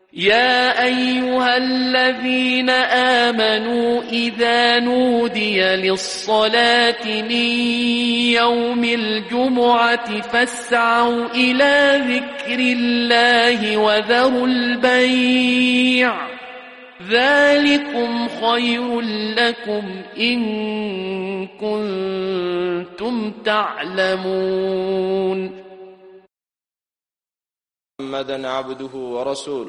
يا أيها الذين آمنوا إذا نودي للصلاة من يوم الجمعة فاسعوا إلى ذكر الله وذروا البيع ذلكم خير لكم إن كنتم تعلمون. محمدا عبده ورسوله.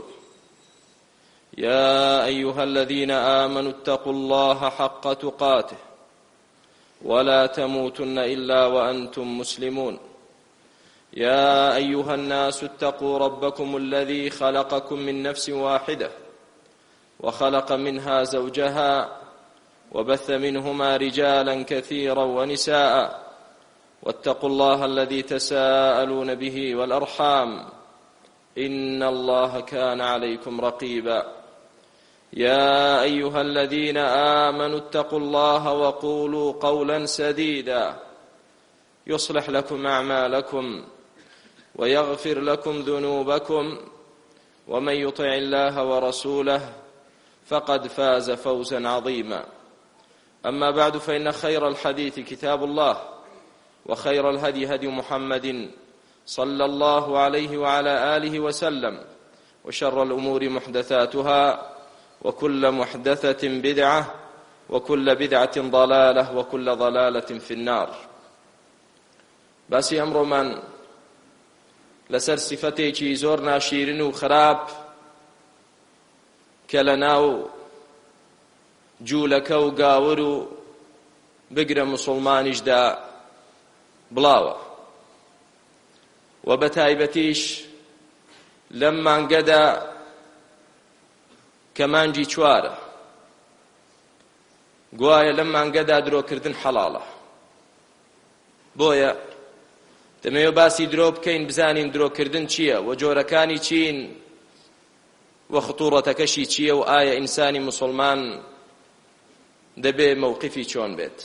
يا أيها الذين آمنوا اتقوا الله حق تقاته ولا تموتن إلا وأنتم مسلمون. يا أيها الناس اتقوا ربكم الذي خلقكم من نفس واحدة وخلق منها زوجها وبث منهما رجالا كثيرا ونساء واتقوا الله الذي تساءلون به والأرحام إن الله كان عليكم رقيبا. يا أيها الذين آمنوا اتقوا الله وقولوا قولا سديدا يصلح لكم أعمالكم ويغفر لكم ذنوبكم ومن يطع الله ورسوله فقد فاز فوزا عظيما. أما بعد فإن خير الحديث كتاب الله وخير الهدي هدي محمد صلى الله عليه وعلى آله وسلم وشر الأمور محدثاتها وكل محدثة بدعة وكل بدعة ضلالة وكل ضلالة في النار. باسی ئەمڕۆمان لەسەر سیفەتێکی زۆر ناشیرن و خراپ کە لە ناو جوولەکە و گاور و بگرە موسڵمانیشدا بڵاوە و بە تایبەتیش لەم مانگەدا کە مانگی چوارە گوایە لەم مانگەدا درۆکردن حەڵاڵە. بۆیە دەمەوێت باسی درۆ بکەین بزانین درۆکردن چییە و جۆرەکانی چین و خطوڕەتەکەشی چییە و ئایا ئینسانی موسڵمان دەبێ موقفی چۆن بێت.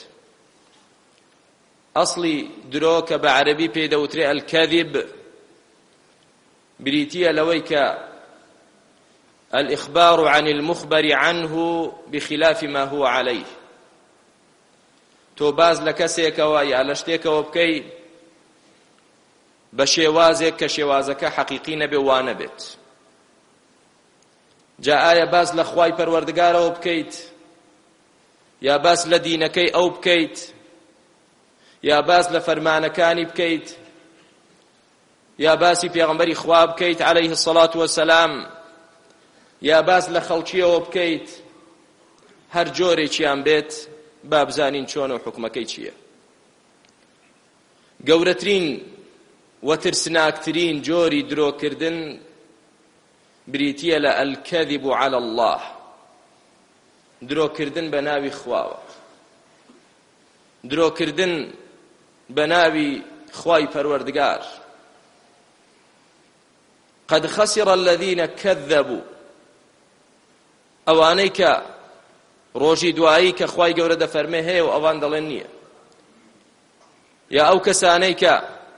ئەسڵی درۆ کە بە عەرەبی پێدەوترێ ئەلکەذب بریتیە لەوەی کە الإخبار عن المخبر عنه بخلاف ما هو عليه. تۆ باز لە کەسێکەوە یا لە شتێکەوە بکەی بە شێوازێک کە شێوازەکە حەقیقی نەبێ وا نەبێت. جا ئایا باز لە خوای پەروەردگارەوە بکەیت یا باز لە دینەکەی ئەو بکەیت یا باز لە فەرمانەکانی بکەیت یا باسی پێغەمبەری خوا بکەیت عەلەیه الصەڵات وەسەلام یا باز لە خەڵکیەوە بکەیت، هەر جۆرێکیان بێت با بزانین چۆن و حکمەکەی چییە. گەورەترین و ترسناکترین جۆری درۆکردن بریتیە لە ئەلکەذب عەلە الله، درۆکردن بە ناوی خواوە، درۆکردن بە ناوی خوای پەروەردگار. قد خسر الذين كذبوا، ئەوانەی کە ڕۆژی دوایی کە خوای گەورە دەفەرمێ هەیە و ئەوان دەڵێن نییە، یا ئەو کەسانەی کە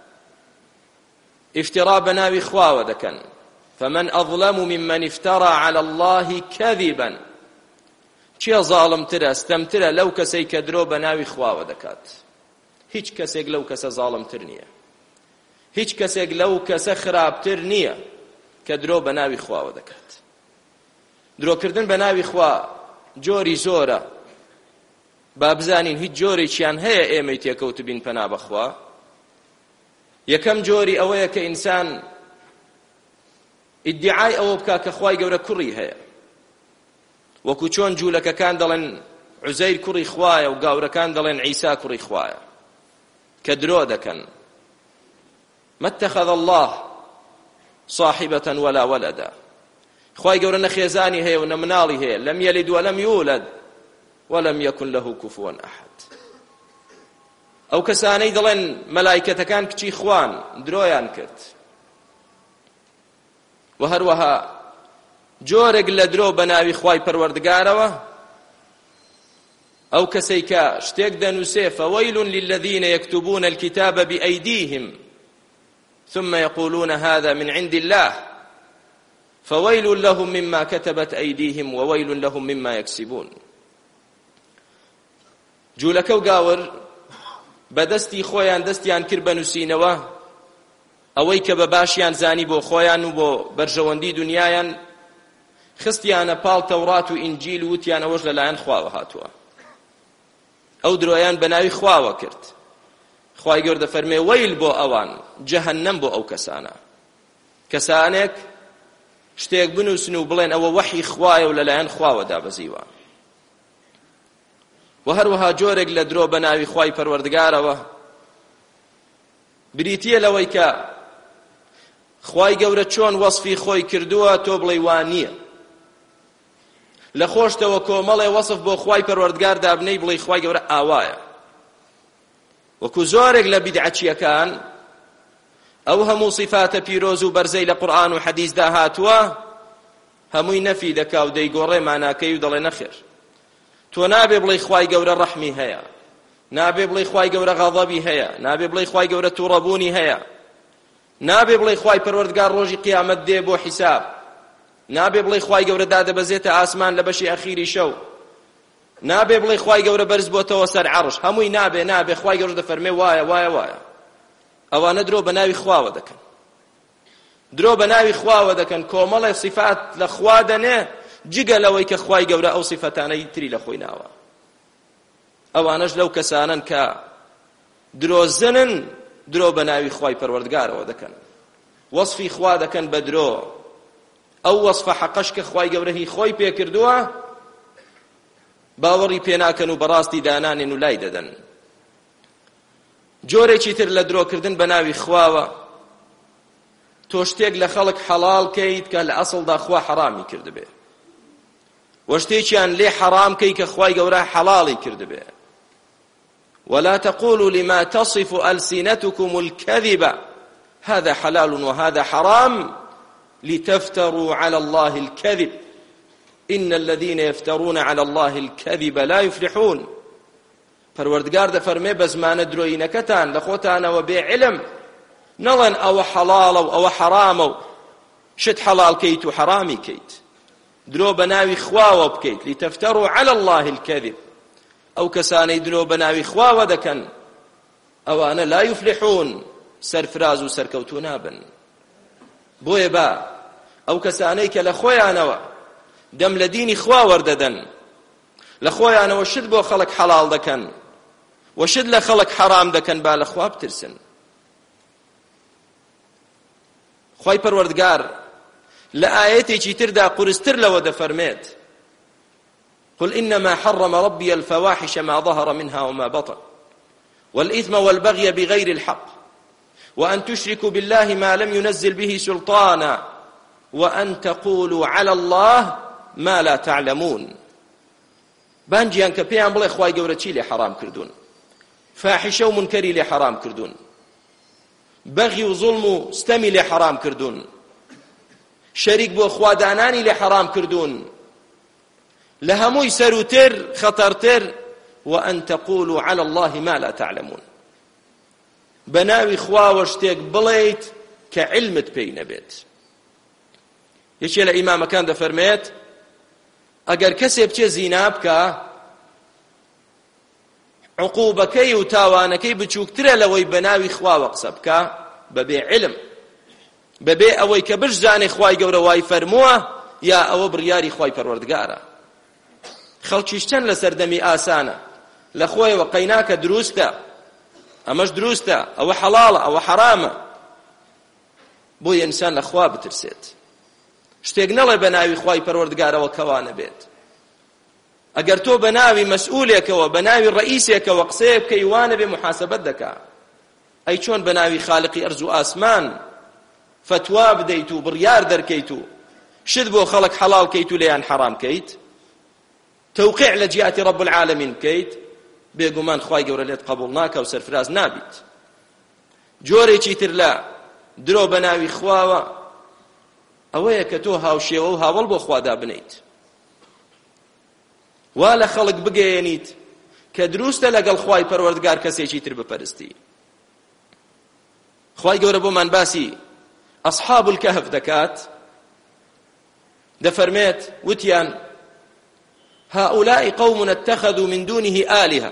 ئیفترا بە ناوی خواوە دەکەن. فمن أظلم ممن افترى على الله كذبا، چیە زاڵمترە ستەمترە لەو کەسەی کە درۆ بە ناوی خواوە دەکات؟ هیچ کەسێک لەو کەسە زاڵمتر نییە، هیچ کەسێک لەو کەسە خراپتر نییە کە درۆ بە ناوی خواوە دەکات. درۆکردن بە ناوی خوا جۆری زۆرە، با بزانین هیچ جۆرێکیان هەیە ئێمەی تێکەوت بین پەنا بەخوا. یەکەم جۆری ئەوەیە کە ئینسان ئیدعای ئەوە بکا کە خوای گەورە کوڕی هەیە، وەکو چۆن جوولەکەکان دەڵێن عوزەیر کوڕی خوایە و گاورەکان دەڵێن عیسا کوڕی خوایە، کە درۆ دەکەن. ما اتخذ الله صاحبة ولا ولدا، خوای گەورە نەخێزانی هەیە و نەمناڵی هەیە، لەم یەلد وەلەم یولد وەلەم یەکن لەهو کوفوەن ئەحەد. ئەو کەسانەی دەڵێن مەلایکەتەکان کچی خوان، درۆیان کرد. و هەروەها جۆرێک لە درۆ بە ناوی خوای پەروەردگارەوە ئەو کەسەی کە شتێک دەنووسێ فەوەیل للذین یەکتبون الکتاب بئەیدیهم ثم يقولون هذا من عند الله، فويل لهم مما كتبت أيديهم وويل لهم مما يكسبون. جوولەکە و گاور بەدەستی خۆیان دەستیان کرد بە نووسینەوە ئەوەی کە بە باشیان زانی بۆ خۆیان و بۆ بەرژەوەندی دنیایان، خستیانە پاڵ تەورات و ئینجیل و وتیان ئەوەش لەلایەن خواوە هاتووە. ئەو درۆیان بە ناوی خواوە کرد. خوای گەورە دەفەرمێ وەیل بۆ ئەوان، جەهەنەم بۆ ئەو کەسانە. کەسانێک شتێک بنووسن و بڵێن ئەوە وەحی خوایە و لەلایەن خواوە دابەزیوە. و هەروەها جۆرێک لە درۆ بە ناوی خوای پەروەردگارەوە بریتیە لەوەی کە خوای گەورە چۆن وەصفی خۆی کردووە تۆ بڵێ وان نییە. لە خۆشتەوە کۆمەڵێ وەصف بۆ خوای پەروەردگار دابنەی بڵێ خوای گەورە ئاوایە. وەکو زۆرێک لە بیدعەچیەکان ئەو هەموو صفاتە پیرۆز و بەرزەی لە قورئان و حەدیثدا هاتووە هەمووی نەفی دەکا و دەیگۆڕێ ماناکەی و دەڵێ نەخێر. تۆ نابێ بڵێ خوای گەورە ڕەحمی هەیە، نابێ بڵێ خوای گەورە غەضەبی هەیە، نابێ بڵێ خوای گەورە تووڕەبوونی هەیە، نابێ بڵێ خوای پەروەردگار ڕۆژی قیامەت دێ بۆ حیساب، نابێ بڵێ خوای گەورە دادەبەزێتە ئاسمان لە بەشی ئەخیری شەو، نابێ بڵێ خوای گەورە بەرز بۆتەوە سەر عەرش. هەمووی نابێ خوای گەورە دەفەرمێ وایە. ئەوانە درۆ بە ناوی خواوە دەکەن. درۆ بە ناوی خواوە دەکەن، کۆمەڵی صفات لە خوا دەنێ جگە لەوەی کە خوای گەورە ئەو صفەتانەی تری لە خۆی ناوە. ئەوانەش لەو کەسانن کە درۆزنن، درۆ بە ناوی خوای پەروەردگارەوە دەکەن، وەصفی خوا دەکەن بە درۆ. ئەو وەصفە حەقەش کە خوای گەورە هی خۆی پێ کردووە باوەڕی پێ ناکەن و بەڕاستی دانانێن و لای دەدەن. جۆرێکی تر لە درۆکردن بە ناوی خواوە تۆ شتێک لە خەڵک حەڵاڵ کەیت کە لە ئەسڵدا خوا حەرامی کردبێ، و شتێکیان لێ حەرام کەی کە خوای گەورە حەڵاڵی کردبێ. ولا تقولوا لما تصف ألسنتكم الكذب هذا حلال وهذا حرام لتفتروا على الله الكذب إن الذين يفترون على الله الكذب لا يفلحون. پەروەردگار دەفەرمێ بە زمانە درۆینەکەتان لە خۆتانەوە بێ علم نەڵێن ئەوە حەڵاڵە و ئەوە حەرامە و شت حەڵاڵ کەیت و حەرامی کەیت. درۆ بە ناوی خواوە بکەیت. لتفتروا على الله الكذب. ئەو کەسانەی درۆ بە ناوی خواوە دەکەن ئەوانە لا یفلحون، سەرفراز و سەرکەوتوو نابن. بۆیە با ئەو کەسانەی کە لە خۆیانەوە دەم لە دینی خوا وەردەدەن، لە خۆیانەوە شت بۆ خەڵک حەڵاڵ دەکەن و شت لە خەڵک حەرام دەکەن، با لە خوا بترسن. خوای پەروەردگار لە ئاەتێکی تردا قورستر لەوە دەفەرمێت قل إنما حرم ربي الفواحش ما ظهر منها وما بطن والإثم والبغي بغير الحق وأن تشركوا بالله ما لم ينزل به سلطانا وأن تقولوا على الله ما لا تعلمون. بانجیان کە پێیان بڵێ خوای گەورە چی لێ حەرام کردوون، فاحشە و منکەری لێ حەرام کردوون، بەغی و زوڵم و ستەمی لێ حەرام کردوون، شەریک بۆ خوادانانی لێ حەرام کردوون، لە هەمووی سەروتر خەتەرتر وأن تقولوا على الله ما لا تعلمون. بە ناوی خواوە شتێک بڵێیت کە علمت پێی نەبێت. یەکێ لە ئیمامەکان دەفەرمێت ئەگەر کەسێ بچێ زینا بکە عقوبەکەی و تاوانەکەی بچووکترە لەوەی بە ناوی خواوە قسە بکە بەبێ علم، بەبێ ئەوەی کە بشزانێ خوای گەورە وای فەرمووە یا ئەوە بڕیاری خوای پەروەردگارە. خەڵکیش چەند لە سەردەمی ئاسانە لە خۆیەوە قەیناکە دروستە، ئەمەش دروستە، ئەوە حەڵاڵە، ئەوە حەرامە. بۆی ئینسان لە خوا بترسێت، شتێک نەڵێ بە ناوی خوای پەروەردگارەوە کەوانە بێت. ئەگەر تۆ بە ناوی مەسئولێکەوە بە ناوی ڕئیسێکەوە قسەیە بکەی وانە بێ محاسەبەت دەکا. ئەی چۆن بە ناوی خالقی ئەرز و ئاسمان فتوا بدەیت و بڕیار دەرکەیت و شت بۆ خەڵک حەڵاڵ کەیت و لێیان حەرام کەیت، تەوقیع لە جیاتی رب العالمین بکەیت، بێگومان خوای گەورە لێت قبوڵ ناکە و سەرفراز نابیت. جۆرێکی تر لە درۆ بە ناوی خواوە ئەوەیە کە تۆ هاوشێوە و هاوڵ بۆ خوادا بنیت، وا لە خەڵک بگەیەنیت کە دروستە لەگەڵ خوای پەروەردگار کەسێکی تر بپەرستی. خوای گەورە بۆمان باسی ئەصحاب الکەهف دەکات دەفەرمێت وتیان هؤلاء قوم اتخذوا من دونه آلهة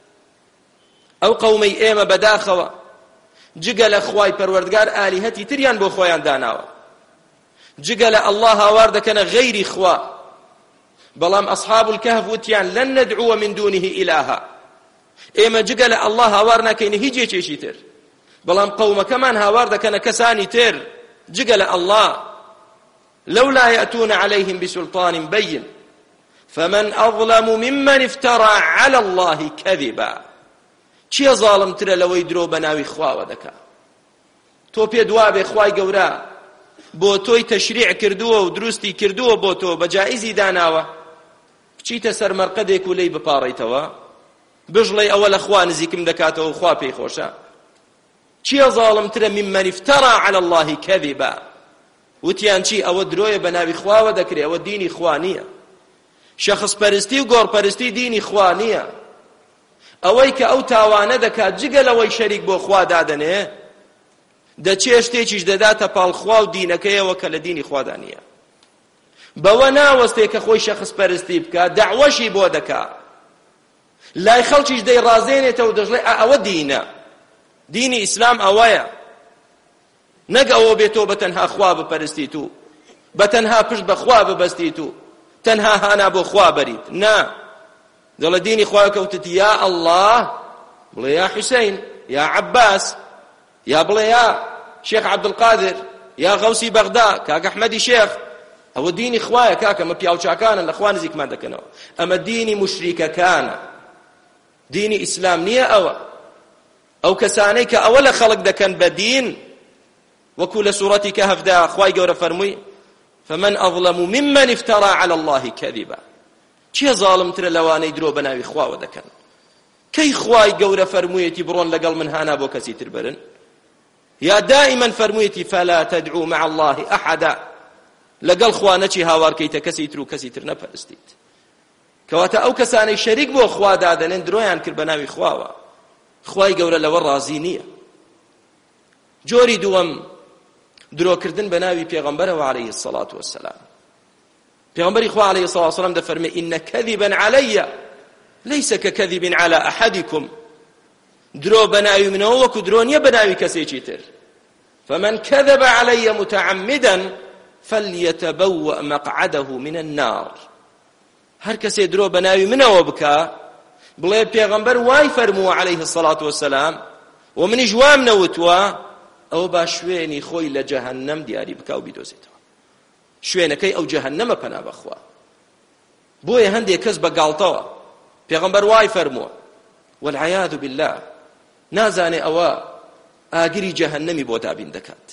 ئەو قەومەی ئێمە بەداخەوە جگە لە خوای پەروەردگار ئالیهەتی تریان بۆ خۆیان داناوە، جگە لە ئەڵڵا هاوار دەکەنە غەیری خوا. بەڵام ئەصحاب الكهف وتیان لن ندعو من دونه إلها، ئێمە جگە لە ئەڵڵا هاوار ناکەینە هیچ یەکێکی تر. بەڵام قەومەکەمان هاوار دەکەنە کەسانی تر جگە لە ئەڵڵا. لولا يأتون عليهم بسلطان بين فمن أظلم ممن افترى على الله كذبا. چیە زاڵمترە لەوەی درۆ بە ناوی خواوە دەکا؟ تۆ پێت وابێ خوای گەورە بۆ تۆی تەشریع کردووە و دروستی کردووە بۆ تۆ بە جائیزی داناوە، بچیتە سەر مەرقەدێک و لێی بپاڕیتەوە بژڵێ ئەوە لە خوا نزیکم دەکاتەوە و خوا پێی خۆشە. چیە زاڵمترە ممن افترى على الله كذبا؟ وتیان چی؟ ئەوە درۆیە بە ناوی خواوە دەکرێ، ئەوە دینی خوا نییە. شەخص پەرستی و گۆڕپەرستی دینی خوا نییە. ئەوەی کە ئەو تاوانە دەکات جگە لەوەی شەریک بۆ خوا دادەنێ دەچێ شتێکیش دەداتە پاڵ خوا و دینەکەیەوە کە لە دینی خوادا نییە. بەوە ناوەستێ کە خۆی شەخص پەرستی بکات، دەعوەشی بۆ دەکات، لای خەڵکیش دەیڕازێنێتەوە و دەژڵێ ئەوە دینە، دینی ئیسلام ئەوەیە. نەک ئەوە بێتۆ بە تەنها خوا بپەرستیت و بە تەنها پشت بە خوا ببەستیت و تەنها هانا بۆ خوا بەریت. نا، دەڵێ دینی خوا کەوتت یا ئەڵڵاه، بڵێ یا حوسەین، یا عەباس، یا بڵێ یا شێخ عەبدولقادر، یا غەوسی بەغدا، کاک ئەحمەدی شێخ. ئەوە دینی خوایە کاکە، ئەمە پیاوچاکانن لە خوا نزیکمان دەکەنەوە. ئەمە دینی موشریکەکانە، دینی ئیسلام نییە ئەوە. ئەو کەسانەی کە ئەوە لە خەڵک دەکەن بە دین، وەکو لە سوورەتی کەهەفدا خوای گەورە فەرمووی فمن أظلم ممن افترى على الله كذبا. چیە زاڵمترە لەوانەی درۆ بە ناوی خواوە دەکەن؟ کەی خوای گەورە فەرموویەتی بڕۆن لەگەڵ من هانا بۆ کەسی تر برن؟ یا دائما فەرموویەتی فلا تدعوا مع الله أحدا، لەگەڵ خوا نەچی هاوارکەیتە کەسی تر و کەسی تر نەپەرستیت. کەواتە ئەو کەسانەی شەریک بۆ خوا دادەنێن درۆیان کرد بە ناوی خواوە. خوای گەورە لەوە ڕازی نییە. جۆری دووەم درۆکردن بە ناوی پێغەمبەرەوە عەلەیهی السەڵات وەسەلام. پێغەمبەری خوا عەلەیهی السەڵات وەسەلام دەفەرمێ ئینە کەذیبا عەلەیە لەیسە کەکەذیب عەلی ئەحەدیکم. درۆ بە ناوی منەوە وەکو درۆ نییە بە ناوی کەسێکی تر. فمن كذب علي متعمدا فليتبوأ مقعده من النار. هەر کەسێ درۆ بە ناوی منەوە بکا بڵێ پێغەمبەر وای فەرمووە عەلەیهی السەڵات وەسەلام و منیش وام نەوتووە، ئەوە با شوێنی خۆی لە جەهەنەم دیاری بکا و بیدۆزێتەوە. شوێنەکەی ئەو جەهەنەمە پەنا بەخوا. بۆیە هەندێک کەس بە گاڵتەوە پێغەمبەر وای فەرمووە والعیاذ بالله نازانێ ئەوە ئاگری جەهەنەمی بۆ دابین دەکات.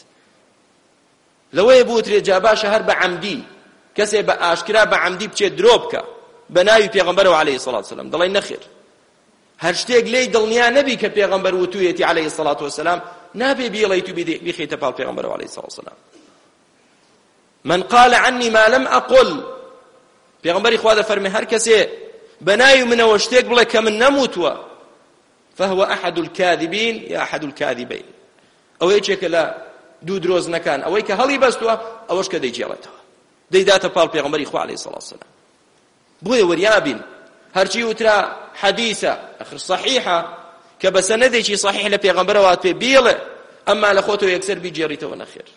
لەوەیە بوترێ جا باشە هەر بە عەمدی کەسێ بە ئاشکرا بە عەمدی بچێت درۆ بکە بە ناوی پێغەمبەرەوە عەلەیهی السەڵات وەسەلام، دەڵێن نەخێر. هەر شتێک لێی دڵنیا نەبی کە پێغەمبەر وتوویەتی عەلەیهی السەڵات وەسەلام نابێ بیڵێیت و بیخیتە پاڵ پێغەمبەرەوە عەلەیهی السەڵات وەسەلام. من قال عني ما لم أقل، پێغەمبەری خوا دەفەرمێ هەر کەسێ بە ناوی منەوە شتێک بڵێ کە من نەموتووە فهو أحد الكاذبين يا أحد الكاذبين. ئەو یەکێکە لە دوو درۆزنەکان، ئەوەی کە هەڵی بەستووە ئەوەش کە دەیجێڵێتەوە دەیداتە پاڵ پێغەمبەری خوا عەلەیهی السەڵات وەسەلام. بۆیە وەریابین هەرچی وترا حەدیثە ئەخر صحیحە کە بە سەنەدێکی صحیح لە پێغەمبەرەوە پێ بیڵێ، ئەمما لە خۆتەوە یەکسەر بیجێڕیتەوە نەخێر.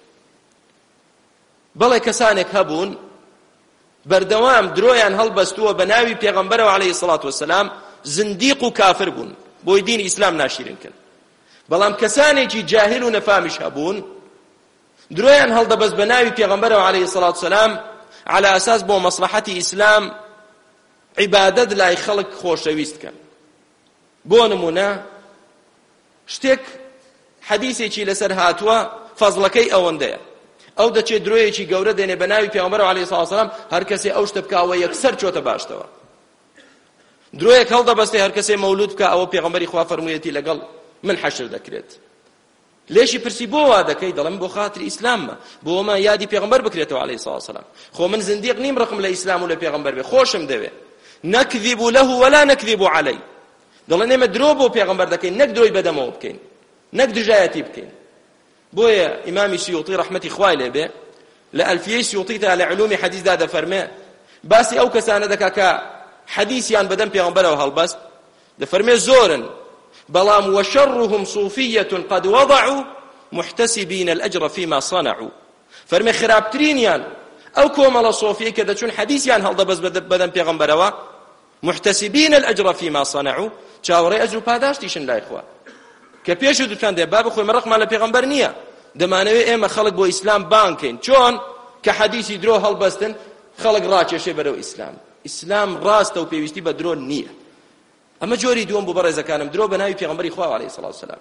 بەڵێ کەسانێک هەبوون بەردەوام درۆیان هەڵبەستووە بە ناوی پێغەمبەرەوە عەلەیهی السەڵات وەسەلام، زندیق و کافر بوون، بۆی دین ئیسلام ناشیرن کرد. بەڵام کەسانێکی جاهل و نەفامیش هەبوون درۆیان هەڵدەبەست بە ناوی پێغەمبەرەوە عەلەیهی السەڵات وەسەلام على ئەساس بۆ مەسلەحەتی ئیسلام عیبادەت لای خەڵک خۆشەویست کەن. بۆ نمونە شتێک حەدیثێکی لەسەر هاتووە فەزڵەکەی ئەوەندەیە، ئەو دەچێت درۆیەکی گەورە دێنێ بە ناوی پێغەمبەرەوە عەلەیهی السەڵات وەسەلام، هەر کەسێ ئەو شتە بکاوە یەکسەر چۆتە باشتەوە. درۆیەک هەڵدەبەستێ هەر کەسێ مەولود بکە ئەوە پێغەمبەری خوا فەرموویەتی لەگەڵ من حەشر دەکرێت. لێشی پرسی بۆ وا دەکەی؟ دەڵێم بۆ خاتری ئیسلاممە، بۆ ئەمە یادی پێغەمبەر بکرێتەوە عەلەیهی السەڵات وەسەلام. خۆ من زندیق نیم ڕقم لە ئیسلام و لە پێغەمبەر بێ، خۆشم دەوێ. نەکذیب له ولا نەکذیب عەلەی، دەڵێن ئێمە درۆ بۆ پێغەمبەر دەکەین، نەک درۆی بەدەمەوە بکەین، نەک دژایەتی بکەین. بۆیە ئیمامی سیوطی ڕەحمەتی خوای لێبێ لألفية سيوطيتها لعلوم حديث دا دفرمي باسي أو كسانة دكاكا حديثيان بدن بيغمبره هالبس دفرمي زورا بلام وشرهم صوفية قد وضعوا محتسبين الأجر فيما صنعوا فرمي خرابترينيان أو كومل صوفية كذا شون حديثيان هالدا بس بدن بيغمبره محتسبين الأجر فيما صنعوا چاوري أجر پاداشتيشن لا إخوة كبيشو دوتان دي باب خوي مرق مال بيغمبر نية دمانوي إيما خلق بو إسلام بانكين چون كحديثي درو هالبستن خلق راكشي برو إسلام راست و پێویستی بە درۆ نییە ئەمە جۆری دووەم بۆ بەڕێزەکانم درۆ بە ناوی پێغەمبەری خوا عەلەیهی سەڵات وسەلام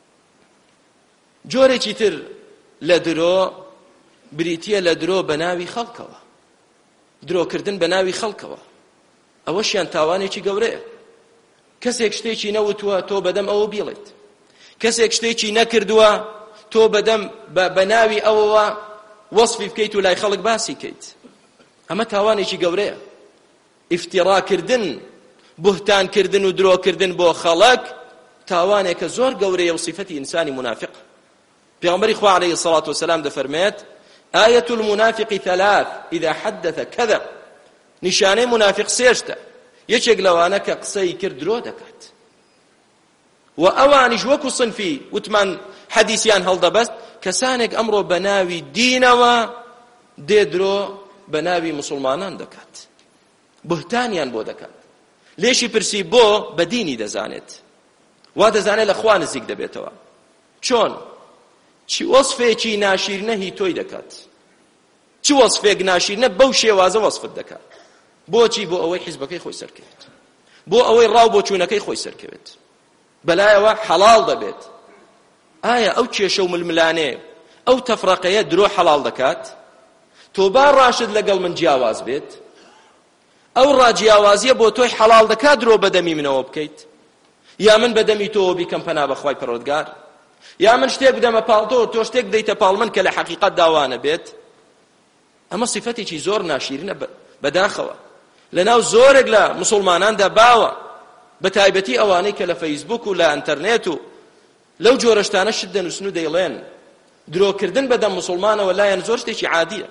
جۆرێکی تر لە درۆ بریتیە لە درۆ بە ناوی خەڵکەوە درۆکردن بە ناوی خەڵکەوە ئەوەشیان تاوانێکی گەورەیە کەسێک شتێکی نەوتووە تۆ بەدەم ئەوە بیڵێیت کەسێک شتێکی نەکردووە تۆ بەدەم بە ناوی ئەوەوە وەصفی بکەیت و لای خەڵک باسی کەیت ئەمە تاوانێکی گەورەیە افتراکردن بوهتانکردن و درۆکردن بۆ خەڵک تاوانێکە زۆر گەورەیە و صفەتی ئینسانی منافق پێغەمبەری خوا عەلەیهی الصەڵات وسەلام دەفەرمێت آية المنافق ثلاث إذا حدث كذب نیشانەی منافق سێشتە یەکێک لەوانە کە قسەی کرد درۆ دەکات و ئەوانیش وەکو صنفی وتمان حەدیثیان هەڵدەبەست کەسانێک ئەمڕۆ بە ناوی دینەوە دێ درۆ بە ناوی مسلمانان دەکات بوهتانیان بۆ دەکات لێشی پرسی بۆ بە دینی دەزانێت وا دەزانێت لە خوا نزیک دەبێتەوە چۆن چی وەصفێکی ناشیرنە هی تۆی دەکات چی وەصفێک ناشیرنە بەو شێوازە وەصفت دەکات بۆچی بۆ ئەوەی حیزبەکەی خۆی سەرکەوێت بۆ ئەوەی ڕاو بۆ چوونەکەی خۆی سەرکەوێت بەلایەوە حەڵاڵ دەبێت ئایا ئەو کێشە و ململانێ ئەو تەفرەقەیە درۆ حەڵاڵ دەکات تۆ با ڕاشت لەگەڵ من جیاواز بێت ئەو ڕاجیاوازیە بۆ تۆی حەڵاڵ دەکات درۆ بەدەمی منەوە بکەیت یا من بەدەمی تۆ بیکەم پەنا بەخوای پەروەردگار یا من شتێک بدەمە پاڵ تۆ شتێک دەیتە پاڵ من کە لە حەقیقەت داوانە بێت ئەمە صفەتێکی زۆر ناشیرنە بەداخەوە لەناو زۆرێک لە مسلماناندا باوە بە تایبەتی ئەوانەی کە لە فەیسبوک و لە ئینتەرنێت و لەو جۆرەشتانە شت دەنووسن و دەیڵێن درۆکردن بەدەم مسلمانەوە لایەن زۆر شتێکی عادیە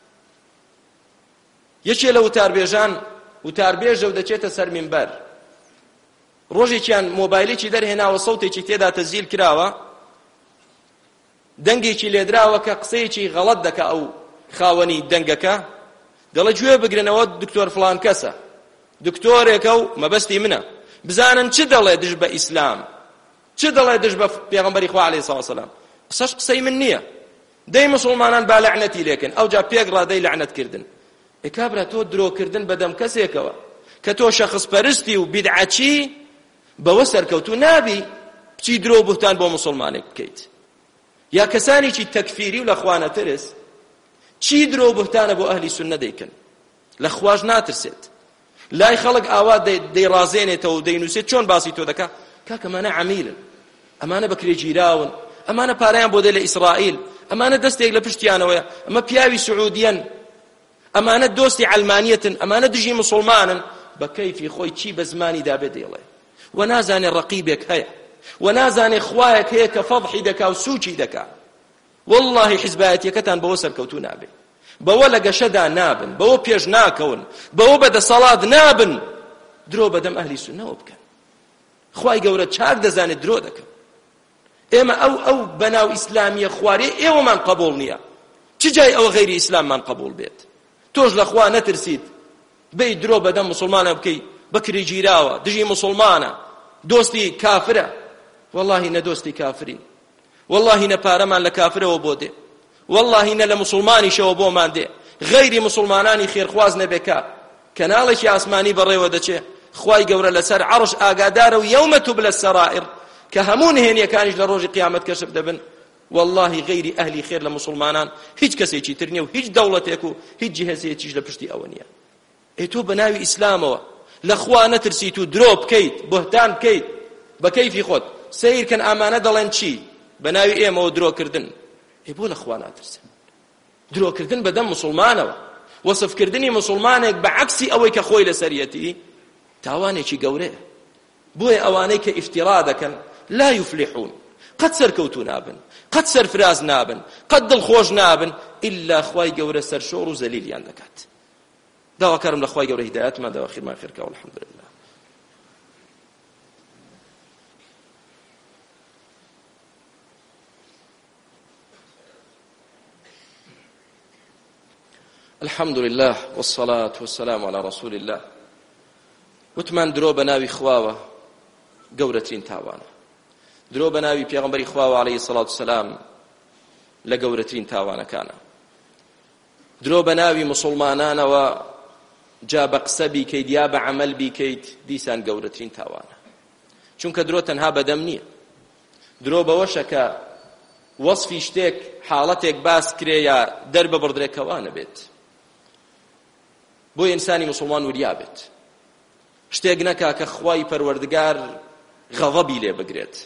یەکێ لە وتاربێژە و دەچێتە سەر مینبەر ڕۆژێکیان مۆبایلێکی دەرهێناوە سەوتێکی تێدا تەزیل کراوە دەنگێکی لێدراوە کە قسەیەکی غەڵەت دەکا ئەو خاوەنی دەنگەکە دەڵێ گوێ بگرنەوە دکتۆر فڵان کەسە دکتۆرێکە و مەبەستی منە بزانن چ دەڵێ دژ بە ئیسلام چ دەڵێ دژ بە پێغەمبەری خوا عەلەیهی سەڵات وسەلام قسەش قسەی من نییە دەی مسلمانان با لەعنەتی لێکن ئەوجا پێگڕا دەی لەعنەتکردن ئێکابرا تۆ درۆکردن بەدەم کەسێکەوە کە تۆ شەخص پەرستی و بیدعەچی بەوە سەرکەوتوو نابی بچی درۆ بوهتان بۆ مسلمانێک بکەیت یا کەسانێکی تەکفیری و لە خوا نەترس چی درۆ بوهتانە بۆ ئەهلی سوننە دەیکەن لە خواش ناترسێت لای خەڵک ئاوا دەیڕازێنێتەوە و دەینووسێت چۆن باسی تۆ دەکا کاک ئەمانە عەمیلن ئەمانە بەکرێگیراون ئەمانە پارەیان بۆ دێ لە ئیسرائیل ئەمانە دەستێک لە پشتیانەوەیە ئەمە پیاوی سعودیەن ئەمانە دۆستی عەلمانیەتن ئەمانە دژی مسلمانن بە کەیفی خۆی چی بە زمانیدا بێ دەیڵێ و نازانێ ڕەقیبێک هەیە و نازانێ خوایەک هەیە کە فەضحی دەکا و سوچی دەکا والله حیزبایەتیەکەتان بەوە سەرکەوتوو نابێ بەوە لە گەشەدا نابن بەوە پێش ناکەون بەوە بەدەسەڵات نابن درۆ بەدەم ئەهلی سوننەوە بکەن خوای گەورە چاک دەزانێت درۆ دەکەن ئێمە ئەو بەناو ئیسلامیە خوارێ ئێوەمان قبوڵ نییە چ جای ئەوە غەیری ئیسلاممان قبوڵ بێت تۆش لە خوا نەترسیت بەی درۆ بەدەم مسلمانە بکەی بەکری گیراوە دژی مسلمانە دۆستی کافرە واللهی نە دۆستی کافرین واللهی نە پارەمان لە کافرەوە بۆ دێ واللهی نە لە مسلمانیشەوە بۆمان دێ غەیری مسلمانانی خێرخواز نەبێکا کەناڵێکی ئاسمانی بەڕێوە دەچێ خوای گەورە لەسەر عەرش ئاگادارە و یەومە توبلە السەرائر کە هەموو نهێنیەکانیش لە ڕۆژی قیامەت کەشف دەبن والله غەیری ئەهلی خێر لە مسلمانان هیچ کەسێکی تر نییە و هیچ دەوڵەتێک و هیچ جیهەزێکیش لە پشتی ئەوە نییە ئەی تۆ بە ناوی ئیسلامەوە لە خوا نەترسیت و درۆ بکەیت بوهتان بکەیت بە کەیفی خۆت سیرکەن ئامانە دەڵێن چی بە ناوی ئێمەوە درۆکردن ئەی بۆ لە خوا ناترسن درۆکردن بەدەم مسلمانەوە وەسفکردنی مسلمانێک بە عەکسی ئەوەی کە خۆی لەسەریەتی تاوانێکی گەورەیە بۆیە ئەوانەی کە ئیفتیرا دەکەن لا یفلیحون قەت سەرکەوتوو نابن، قەت سەرفراز نابن، قەت دڵخۆش نابن، ئیلا خوای گەورە سەرشۆڕ و زەلیلیان دەکات. داواکارم لە خوای گەورە هیدایەتمان داوا خیرمان خێرکە والحەمدولله. الحمد لله والصلاة والسلام على رسول الله. وتمان درۆ بە ناوی خواوە گەورەترین تاوانە. درۆ بە ناوی پێغەمبەری خواوە عەلەیهی سەڵات وسەلام لە گەورەترین تاوانەکانە. درۆ بە ناوی موسڵمانانەوە جا بە قسە بیکەیت یا بە عەمەل بیکەیت دیسان گەورەترین تاوانە. چونکە درۆ تەنها بەدەم نییە. درۆ بەوەشە کە وەصفی شتێک حاڵەتێک باس کرێ یا دەربە بڕدرێکەوانە بێت. بۆ ئینسانی موسڵمان وریا بێت. شتێک نەکا کە خوای پەروەردگار غەضەبی لێ بگرێت.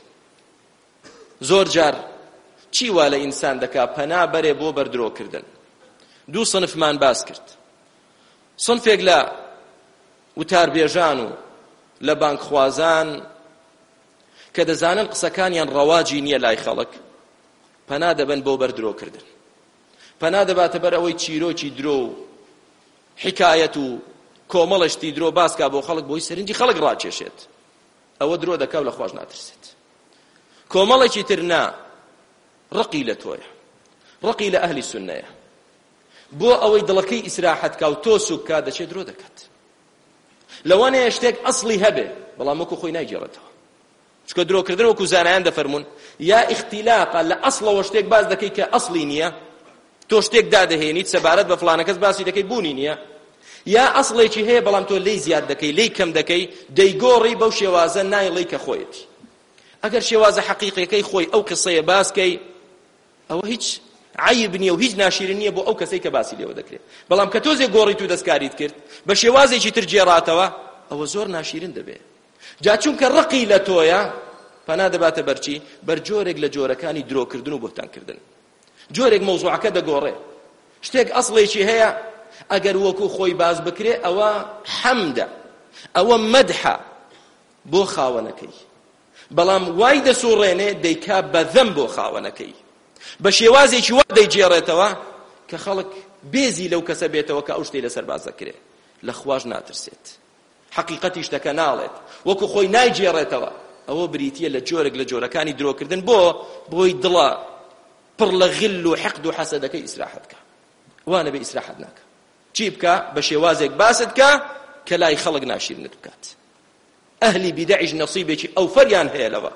زۆر جار چی وا لە ئینسان دەکا پەنا بەرێ بۆ بەردرۆکردن. دوو سنفمان باس کرد. سنفێک لە وتاربێژان و لە بانکخوازان کە دەزانن قسەکانیان ڕەواجی نییە لای خەڵک پەنا دەبن بۆ بەردرۆکردن. پەنا دەباتە بەر ئەوەی چیرۆکی درۆ و حکایەت و کۆمەڵشتی درۆ باسکا بۆ خەڵک بۆی سەرنجی خەڵک ڕاکێشێت. ئەوە درۆ دەکا و لە خوش ناترسێت. کۆمەڵێکی تر نا ڕقی لە تۆیە، ڕقی لە ئەهلی سوننەیە. بۆ ئەوەی دڵەکەی ئیسراحەت کا و تۆ سوک کا دەچێت درۆ دەکات. لەوانەیە شتێک ئەسڵی هەبێ بەڵام وەکو خۆی نایگێڕێتەوە. چکە درۆکردن وەکو زانایان دەفەرمون یا ئیختیلاقە لە ئەسڵەوە شتێک باز دەکەی کە ئەسڵی نییە، تۆ شتێک دادەهێنیت سەبارەت بە فڵانە کەس باسی دەکەی بوونی نییە، یا ئەسڵێکی هەیە بەڵام تۆ لی زیاد دەکەی لی کەم دەکەی دەیگۆڕی بەو شێوازە نایڵی کە خۆیەتی. ئەگەر شێوازە حەقیقیەکەی خۆی ئەو قسەیە باسکەی ئەوە هیچ عیب نییە و هیچ ناشیرن نییە بۆ ئەو کەسەی کە باسی لێوە دەکرێت. بەڵام کە تۆزێک گۆڕیت و دەستکاریت کرد بە شێوازێکی تر جێڕاتەوە ئەوە زۆر ناشیرن دەبێت. جا چونکە ڕقی لە تۆیە پەنا دەباتە بەرچی بەر جۆرێک لە جۆرەکانی درۆکردن و بۆتانکردن. جۆرێک مەوزوعەکە دەگۆڕێ. شتێک ئەسڵێکی هەیە ئەگەر وەکو خۆی باز بکرێ ئەوە حەمدە، ئەوە مەدحە بۆ خاوەنەکەی. بەڵام وای دەسوڕێنێ دەیکا بەذەم بۆ خاوەنەکەی بە شێوازێکی وا دەیجێڕێتەوە کە خەڵک بێزی لەو کەسە بێتەوە کە ئەو شتەی لەسەر باز دەکرێ. لە خواش ناترسێت، حەقیقەتی شتەکە ناڵێت، وەکو خۆی نایجێڕێتەوە. ئەوە بریتیە لە جۆرێک لە جۆرەکانی درۆکردن بۆی دڵە پڕ لە غل و حەقد و حەسەدەکەی ئیسراحەت کە. وانە بێ ئیسراحەت ناکە. چی بکە؟ بە شێوازێک باست کە کە لای خەڵک ناشیرنت بکات. ئەهلی بیدەعیش نەسیبێکی ئەو فەریان هەیە لەوە.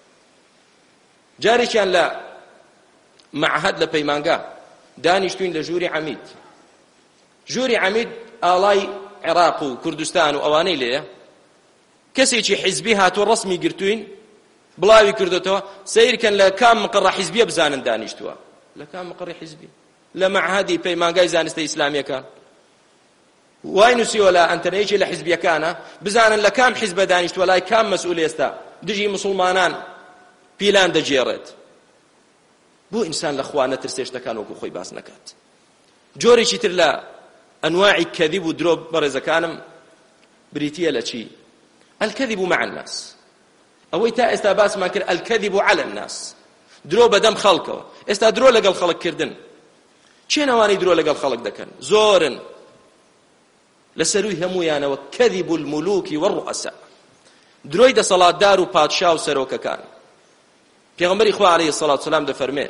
جارێکیان لە معهد لە پەیمانگا دانیشتوین لە ژووری عەمید. ژووری عەمید ئاڵای عێراق و کوردستان و ئەوانەی لێیە. کەسێکی حیزبی هاتووە ڕەسمی گرتوین بڵاوی کردوتەوە سیرکەن لە کام مقڕە حیزبیە بزانن دانیشتووە. لە کام مقڕی حیزبی لە معهدی پەیمانگای زانستە ئیسلامیەکان وای نووسیوە لە ئەنتەرنێتی لە حیزبیەکانە بزانن لە کام حیزبە دانیشتووە لای کام مەسئول ئێستا دژی موسڵمانان پیلان دەجێڕێت. بۆ ئینسان لە خوا نەترسێ شتەکان وەکو خۆی باس نەکات. جۆرێکی تر لە ئەنواعی کەذیب و درۆ بەڕێزەکانم بریتیە لە چی؟ الكذب مع الناس. ئەوەی تا ئێستا باسمان کرد الكذب على الناس، درۆ بەدەم خەڵکەوە. ئێستا درۆ لەگەڵ خەڵک کردن چێ نەوانەی درۆ لەگەڵ خەڵک دەکەن؟ زۆرن لە سەروی هەموویانەوە كذب الملوك والرؤساء، درۆی دەسەڵاتدار و پادشا و سەرۆکەکان. پێغەمبەری خوا عەلەیهی سەڵات وسەلام دەفەرمێ،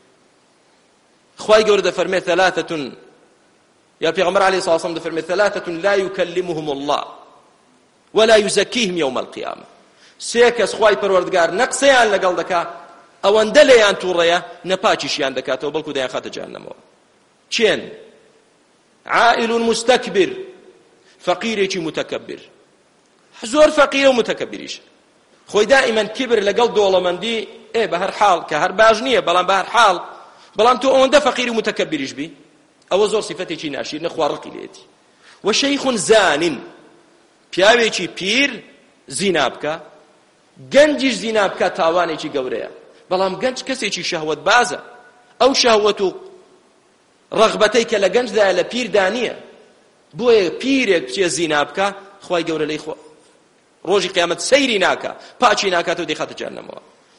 خوای گەورە دەفەرمێ ثلاثة، یا پێغەمبەر عەلەیهی سەڵات وسەلام دەفەرمێ ثلاثة لا يكلمهم الله ولا يزكيهم يوم القيامة. سێ کەس خوای پەروەردگار نەقسەیان لەگەڵ دەکا ئەوەندە لێیان تووڕەیە نەپاچیشیان دەکاتەوە بەڵکو دەیان خاتە جەهەنەمەوە. چێن؟ عائل مستكبر، فەقیرێکی متەکەبر، زۆر فەقیرە و متەکەبریش. خۆی دائیمەن کبر لەگەڵ دۆڵەمەندی بە هەر حاڵ کە هەر باش نییە بەڵام بە هەر حاڵ، بەڵام تۆ ئەوەندە فەقیر و متەکەبریش بی ئەوە زۆر سیفەتێکی ناشیر نەخوا ڕقی لێتی. وشەیخ زانین، پیاوێکی پیر زینا بکە، گەنجیش زینا بکە تاوانێکی گەورەیە. بەڵام گەنج کەسێکی شەهوەت بازە، ئەو شەهوەت و ڕەغبەتەی کە لە گەنجدایە لە پیردا نییە. بۆیە پیرێک بچێ زینا بکە خوای گەورە لەی ڕۆژی قیامەت سەیری ناکە، پاچی ناکاتەوە دەیخاتە جەهەنەمەوە.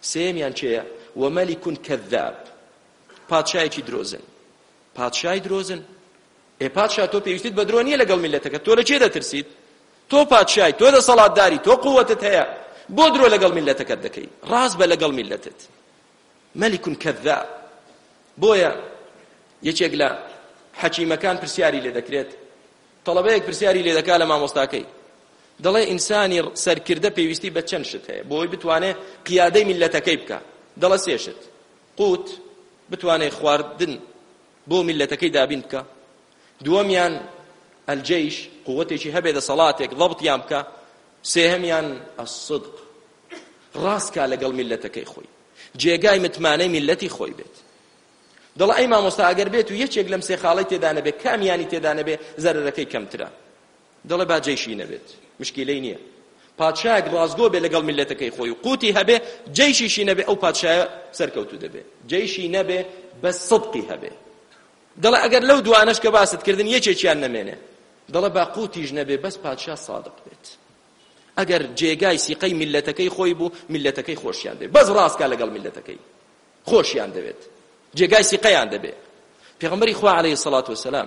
سێمیان چێە وەمەلیکون کەذاب پادشایەکی درۆزن پادشای درۆزن پادشا تۆ پێویستیت بە درۆ نییە لەگەڵ میلەتەکە تۆ لە چێ دەترسیت تۆ پادشای تۆ دەسەڵاتداری تۆ قووەتت هەیە بۆ درۆ لەگەڵ میلەتەکەت دەکەی ڕاست بە لەگەڵ میلەتت مەلیکون کەذاب بۆیە یەکێک لە حەکیمەکان پرسیاری لێ دەکرێت تەڵەبەیەک پرسیاری لێ دەکا لە مامۆستاکەی دەڵێ ئینسانی سەرکردە پێویستی بە چەند شت هەیە بۆی بتوانێت قیادەی میلەتەکەی بکە دەڵێ سێ شت قوت بتوانێت خواردن بۆ میلەتەکەی دابین بکە دووەمیان الجەیش قووەتێکی هەبێ دەسەڵاتێک ضەبطیان بکە سێهەمیان الصدق ڕاست کا لەگەڵ میلەتەکەی خۆی جێگای متمانەی میلەتی خۆی بێت دەڵێ ئەی مامۆستا ئەگەر بێت و یەکێک لەم سێ خاڵەی تێدا نەبێ کامیانی تێدا نەبێ زەرەرەکەی کەمترە دەڵێ با جەیشی نەبێت مشکلەی نییە پادشایەک ڕازگۆ بێ لەگەڵ میلەتەکەی خۆی و قوتی هەبێ جەیشیشی نەبێ ئەو پادشایە سەرکەوتوو دەبێ جەیشی نەبێ بە صدقی هەبێ دەڵێ ئەگەر لەو دوانەش کە باست کردن یەکێکیان نەمێنێ دەڵێ با قوتیش نەبێ بەس پادشا صادق بێت ئەگەر جێگای سیقەی میلەتەکەی خۆی بوو میلەتەکەی خۆشیان دەبێت بەس ڕاستکە لەگەڵ میلەتەکەی خۆشیان دەوێت جێگای سیقەیان دەبێت پێغەمبەری خوا عەلەیهی سەڵات وەسەلام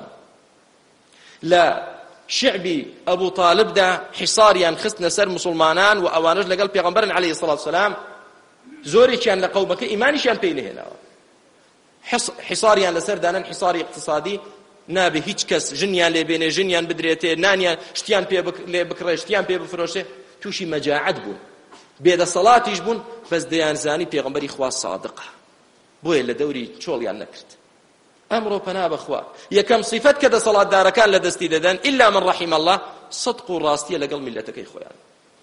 لە شعبی ئەبوو طالبدا حیساریان خستنە سەر موسڵمانان و ئەوانش لەگەڵ پێغەمبەرن عەلەیهی سەڵات وەسەلام زۆرێکیان لە قەومەکە ئیمانیشیان پێی نەهێناوە حیساریان لەسەر دانن حیساری اقتصادی نابێ هیچ کەس ژنیان لێ بێنێ ژنیان بدرێتێ نانیان شتیان لێ بکڕێ شتیان پێ بفرۆشێ تووشی مەجاعەت بوون بێدەسەڵاتیش بوون بەس دەیانزانی پێغەمبەری خوا صادقە بۆیە لە دەوری چۆڵیان نەکرد ئەمڕۆ پەنا بەخوا یەکەم صیفەت کە دەسەڵاتدارەکان لە دەستی دەدەن ئیلا من ڕەحیم الله صدق و ڕاستیە لەگەڵ میلەتەکەی خۆیان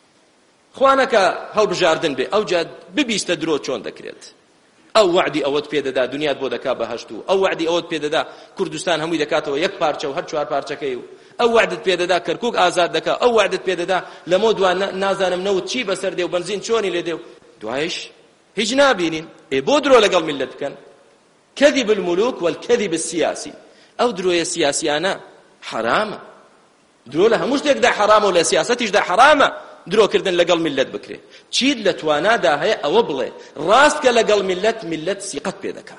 خوانەکە هەڵبژاردن بێ ئەوجا ببیستە درۆ چۆن دەکرێت ئەو وعدی ئەوەت پێدەدا دنیات بۆ دەکا بەهەشت و ئەو وعدی ئەوەت پێدەدا کوردستان هەمووی دەکاتەوە یەک پارچە و هەر چوار پارچەکەی و ئەو وعدت پێدەدا کەرکووک ئازاد دەکا ئەو وعدت پێدەدا لەمە دوان نازانم نەوت چی بەسەر دێ و بنزین چۆنی لێ دێ و دوایش هیچ نابینین بۆ درۆ لەگەڵ میلەت بکەن كذب الملوك والكذب السياسي أو دروية سياسيانا حرامة درو لها مش دا حرامة ولا سياستيش دا حرامة درو كردن لقل ملت بكري تشيد لتوانا دا هي أوبلي راست لقل ملت سيقت بيدكا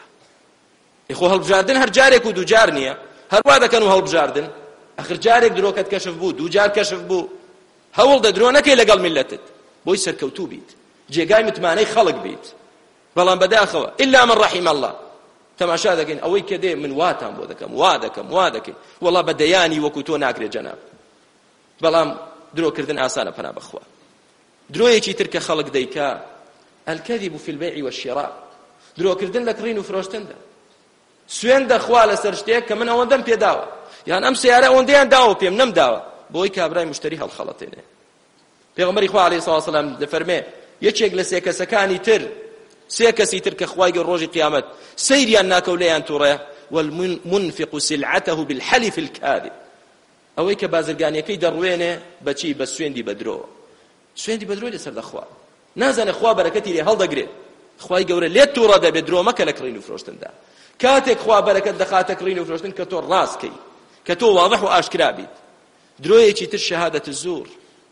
إخو هالبجاردن هر جارك ودو جارنيا هر وادا كانوا هالبجاردن آخر جارك درو كت كشف بو دو جار كشف بو هول دا درو نكي لقل ملتت بوي سركوتو بيت جيقاي متماني خلق بيت بلان بداخوا إلا من رحم الله تەماشا دەکەین ئەوەی کە دێ من واتان بۆ دەکەم وا دەکەی وەڵا بە دەیانی وەکو تۆ ناکرێت جەناب بەڵام درۆکردن ئاسانە پەنا بەخوا درۆیەکی تر کە خەڵک دەیکا الكذب في البيع والشراء درۆکردن لە کڕین و فرۆشتندا سوێن دەخوا لەسەر شتێک کە من ئەوەندەم پێداوە یان ئەم سیارە ئەوەندەیان داوە پێم نەمداوە بۆی کابرای مشتری هەڵخەڵەتێنێ پێغەمبەری خوا عەلەیهی سەڵات وسەلام دەفەرمێ یەکێک لە سێ کەسەکانی تر سێ کەسی تر کە خوای گەورە ڕۆژی قیامەت سەیریان ناکەو لێیان تووڕەیە والمنفق سلعته بالحلف الكاذب ئەوەی کە بازرگانیەکەی دەڕوێنێ بەچی بە سوێندی بەدرۆ سوێندی بەدرۆ لەسەر دەخوا نازانێ خوا بەرەکەتی لێ هەڵدەگرێت خوای گەورە لێت تووڕە دەبێت درۆ مەکە لە کڕین و فرۆشتندا کاتێک خوا بەرەکەت دەخاتە کڕین و فرۆشتن کە تۆ ڕاستکەی کە تۆ واضح و ئاشکرا بیت درۆیەکی تر شەهادەت الزور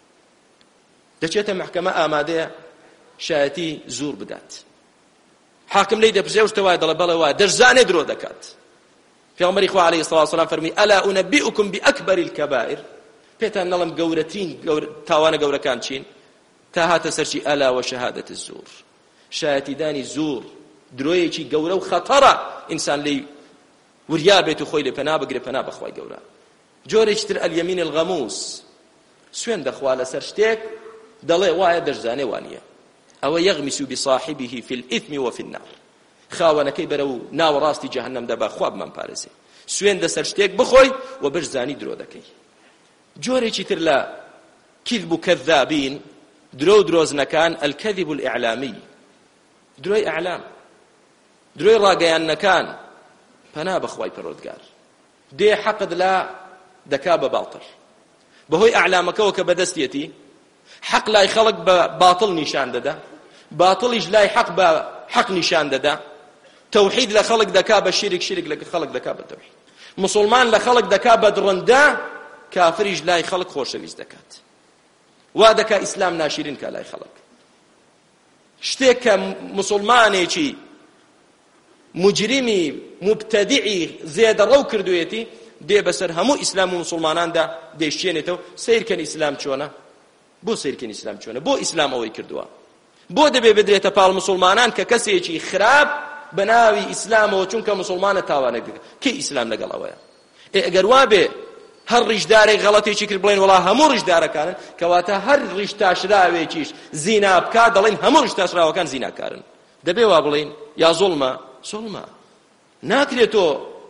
دەچێتە محکەمە ئامادەیە شایەتی زور بدات حاکم لی دەپرسێ شتەوای دەڵێ بەڵێ وایە دەشزانێ درۆ دەکات پێغەمبەری خوا عەلەیهی سەڵات وسەلام فەرمی ئەلا ئونەبئوکم بئەکبەر الکەبائر پێتان نەڵێم گەورەترین تاوانە گەورەکان چین تا هاتە سەرچی ئەلا وشەهادەت الزور شایەتی دانی زور درۆیەکی گەورە و خەتەرە ئینسان لی وریا بێت و خۆی لێ پەنا بگرێ پەنا بەخوای گەورە جۆرێکی تر ئەلیەمین الغەموس سوێن دەخوا لەسەر شتێک دەڵێ وایە دەشزانێ وانییە أو يغمس بصاحبه في الإثم وفي النار خاونەکەی بەرەو ناوەڕاستی جەهەنەم دەبا خواب من پارێزێ سوێن دەسەر شتێک بخۆی و بەشزانی درۆ دەکەی جۆرێکی تر لە کذب و کەذابین درۆ درۆزنەکان الكذب الإعلامي درۆی ئەعلام درۆی ڕاگەیاندنەکان پەنا بەخوای پەروەردگار دێ حەقت لا دەکا بە باڵتر بەهۆی ئەعلامەکەوە کە بەدەستێتی حق لای خەڵک بە باطل نیشان دەدا باطلیش لای حق بە حق نیشان دەدا تەوحید لە خەڵک دەکا بە شیرک لە خەڵک دەکا بە تەوحید مسلمان لە خەڵک دەکا بە درڕندا کافریش لای خەڵک خۆشەویست دەکات وا دەکا ئیسلام ناشرین کە لای خەڵک شتێک کە مسلمانێکی مجرمی مبتدعی زێدەڕەو کردوێتی دێ بەسەر هەموو ئیسلام و مسلماناندا دەیشێنێتەوە سیرکەن ئیسلام چۆنە بۆ سیرکەن ئیسلام چۆنە بۆ ئیسلام ئەوەی کردووە بۆ دەبێ بدرێتە پاڵ مسلمانان کە کەسێکی خراپ بە ناوی ئیسلامەوە چونکە مسلمانە تاوانێک دەکات کەی ئیسلام لەگەڵ ئەوەیە ئەگەر وابێ هەر ڕیشدارێک غەڵەتێکی کرد بڵێن وەڵا هەموو ڕیشدارەکانن کەواتە هەر ڕیش تاشراوێکیش زینا بکات دەڵێن هەموو ڕیش تاشراوەکان زیناکارن دەبێ وا بڵێن یا زوڵمە زوڵمە ناکرێتۆ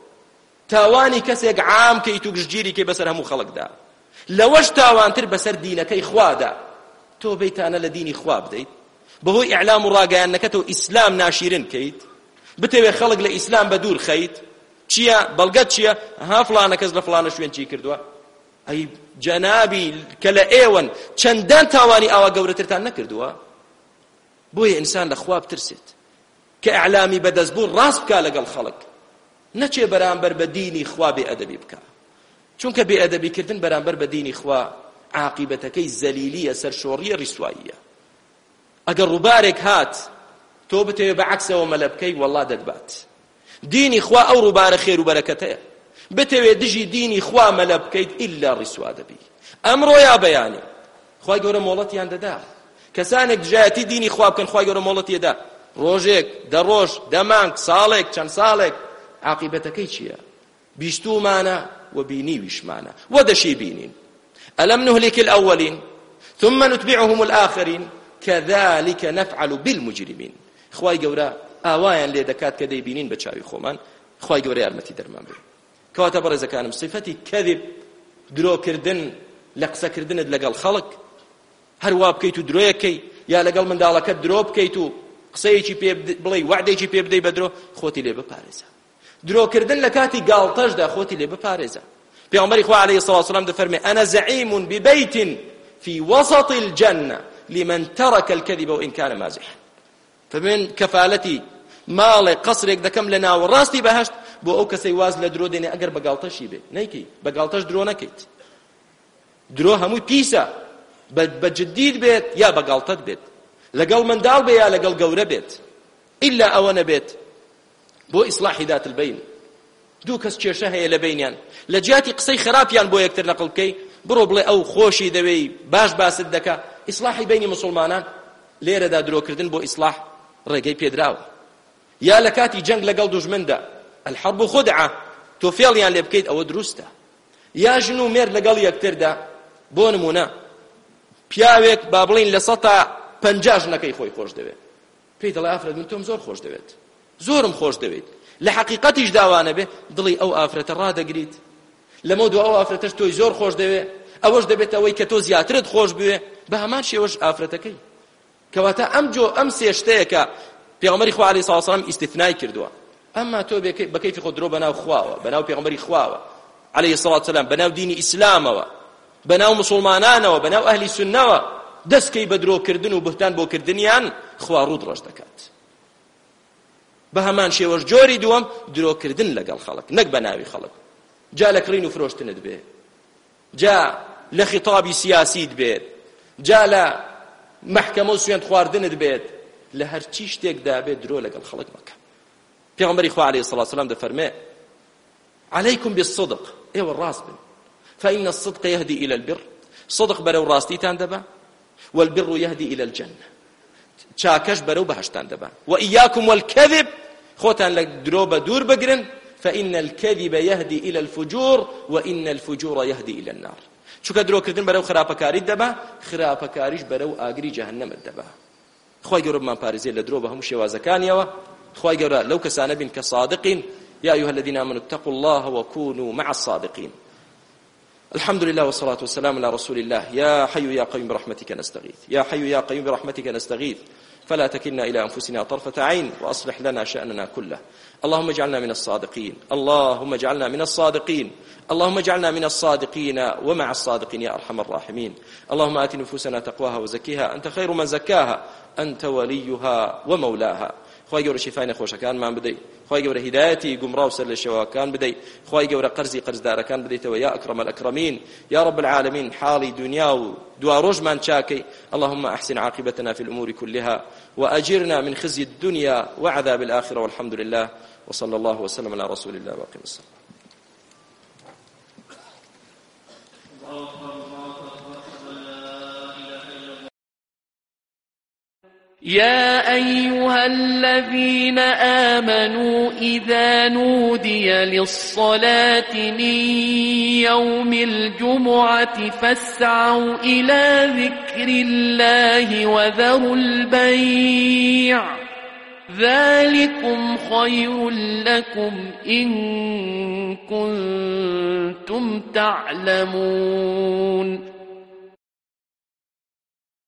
تاوانی کەسێک عام کەیت و گشتگیری کەی بەسەر هەموو خەڵکدا لەوەش تاوانتر بەسەر دینەکەی خوادا تۆ بەیتانە لە دینی خوا بدەیت بەهۆی ئیعلام و ڕاگەیاندنەکەتەوە ئیسلام ناشیرن کەیت بتەوێ خەڵک لە ئیسلام بە دوور خەیت چییە بەڵگەت چییە ها فڵانە کەس لە فڵانە شوێن چی کردووە ئەی جەنابی کە لە ئێوەن چەندان تاوانی ئاوا گەورەترتان نەکردووە بۆیە ئینسان لە خوا بترسێت کە ئیعلامی بەدەستبوو ڕاست بکا لەگەڵ خەڵک نەچێ بەرامبەر بە دینی خوا بێئەدەبی بکە چونکە بێئەدەبیکردن بەرامبەر بە دینی خوا عاقیبەتەکەی زەلیلیە سەرشۆڕیە ڕیسواییە ئەگەر ڕووبارێک هات تۆ بتەوێ بەعەکسەوە مەلە بکەی وەڵڵا دەدبات دینی خوا ئەو ڕووبارە خێر و بەرەکەتەیە بتەوێ دژی دینی خوا مەلە بکەیت ئیلا ڕیسوا دەبی ئەمڕۆ یا بەیانی خوای گەورە مۆڵەتیان دەدا کەسانێک دژایەتی دینی خوا بکەن خوای گەورە مۆڵەتی دەدا ڕۆژێک دە ڕۆژ دە مانگ ساڵێک چەند ساڵێک عاقیبەتەکەی چییە بیستومانە و بینیویشمانە و دەشی بینین ئەلەم نهلك الأولین ثم نتبعهم الآخرین كذلك نفعل بالمجرمين خوای گەورە ئاوایان لێ دەکات کە دەیبینین بە چاوی خۆمان خوای گەورە یارمەتی دەرمان بێ کەواتە بەڕێزەکانم صفەتی کەذب درۆکردن لە قسەکردنت لەگەڵ خەڵک هەروە بکەیت و درۆیەکەی یا لەگەڵ منداڵەکەت درۆ بکەیت و قسەیەکی پێ بڵێ وعدێکی پێ بدەی بە درۆ خۆتی لێ بپارێزە درۆکردن لە کاتی گاڵتەشدا خۆتی لێ بپارێزە پێغەمبەری خوا عەلەیهی سەڵاتو وسەلام دەفەرمێ ئەنا زەعیم ببەیت في وسط الجنة لمن ترك الكذب وإن كان مازحا فمن كفالتي ماڵێ قەسرێک دەکەم لە ناوەڕاستی بەهەشت بۆ ئەو کەسەی واز لە درۆ دێنێ ئەگەر بەگاڵتەشی بێ نەیکەی بەگاڵتەش درۆ نەکەیت درۆ هەمووی پیسە بەجددیت بێت یا بەگاڵتەت بێت لەگەڵ منداڵ بێ یا لەگەڵ گەورە بێت ئیلا ئەوە نەبێت بۆ ئیسلاحی ذات البین دوو کەس کێشە هەیە لە بینیان لە جیاتی قسەی خراپیان بۆ یەکتر نەقڵ بکەی بڕۆ بڵێ ئەو خۆشی دەوێی باش باست دەکا ئیسلاحی بینی مسلمانان لێرەدا درۆکردن بۆ ئیسلاح ڕێگەی پێدراوە یا لە کاتی جەنگ لەگەڵ دوژمندا الحرب خدعة تۆ فێڵیان لێ بکەیت ئەوە دروستە یا ژن و مێرد لەگەڵ یەکتردا بۆ نمونە پیاوێک با بڵین لە 150 ژنەکەی خۆی خۆش دەوێت پێی دەڵێ ئافرەت من تۆم زۆر خۆش دەوێت زۆرم خۆش دەوێت لە حەقیقەتیش داوانە بێ دڵی ئەو ئافرەتە ڕادەگریت لەمە دوو ئەو ئافرەتەش تۆی زۆر خۆش دەوێت ئەوەش دەبێت ئەوەی کە تۆ زیاترت خۆش بوێ بە هەمان شێوەش ئافرەتەکەی کەواتە ئەم سێ شتەیە کە پێغەمبەری خوا عەلەیهی سەڵاتو وسەلام ئیستیثنای کردووە ئەمما تۆ بە کەیفی خۆت درۆ بەناو خواوە بەناو پێغەمبەری خواوە عەلەیهی سەڵاتو وسەلام بەناو دینی ئیسلامەوە بەناو مسلمانانەوە بەناو ئەهلی سوننەوە دەستکەی بە درۆکردن و بهتان بۆ کردنیان خوا ڕوود ڕەش دەکات بە هەمان شێوەش جۆری دووەم درۆکردن لەگەڵ خەڵک نەک بە ناوی خەڵک جا لە کڕین و فرۆشتنت بێ جا لە خیتابی سیاسیت بێت جا لە محکەمە و سوێند خواردنت بێت لە هەرچی شتێکدا بێت درۆ لەگەڵ خەڵک مەکە پێغەمبەری خوا عەلەیهی سەڵاتو وسەلام دەفەرمێ عليكم بالصدق ئێوە ڕاست بن فإن الصدق يهدي إلى البر صدق بەرەو ڕاستیتان دەبا والبر يهدي إلى الجنة چاکەش بەرەو بەهەشتان دەبا وإياكم والكذب خۆتان لە درۆ بە دوور بگرن فإن الكذب يهدي إلى الفجور وإن الفجور يهدي إلى النار چونکە درۆکردن بەرەو خراپەکاریت دەبا خراپەکاریش بەرەو ئاگری جەهەنەمت دەبا خوای گەورە بمان پارێزێ لە درۆ بە هەموو شێوازەکانیەوە خوای گەورە لەو کەسانە بین کە صادقین يا أيها الذين آمنوا اتقوا الله وكونوا مع الصادقين الحمد لله والصلاة والسلام على رسول الله يا حي يا قيوم برحمتك نستغيث يا حي يا قيوم برحمتك نستغيث فلا تكلنا إلى أنفسنا طرفة عين وأصلح لنا شأننا كله اللهم اجعلنا من الصادقين اللهم اجعلنا من الصادقين اللهم اجعلنا من الصادقين ومع الصادقين يا أرحم الراحمين اللهم آت نفوسنا تقواها وزكيها أنت خير من زكاها أنت وليها ومولاها خی گەورە شیفای نەخۆشەکانمان بدەیت، خی گەورە هیدایەتی گومڕا و سەر لە شێواکان بدەیت، خی گەورە قەرزی قەرزدارەکان بدەیتەوە یا ئەکرەمە الأکرەمین یا رب العالمین. حاڵی دنیا و دوا ڕۆژمان چاکەی. اللهم أحسن عاقبتنا في الأمور كلها وأجرنا من خزي الدنيا وعذاب الآخرة والحمد لله وصلى الله وسلم على رسول الله وأقم الصلاة. يا أيها الذين آمنوا إذا نودي للصلاة من يوم الجمعة فاسعوا إلى ذكر الله وذروا البيع ذلكم خير لكم إن كنتم تعلمون.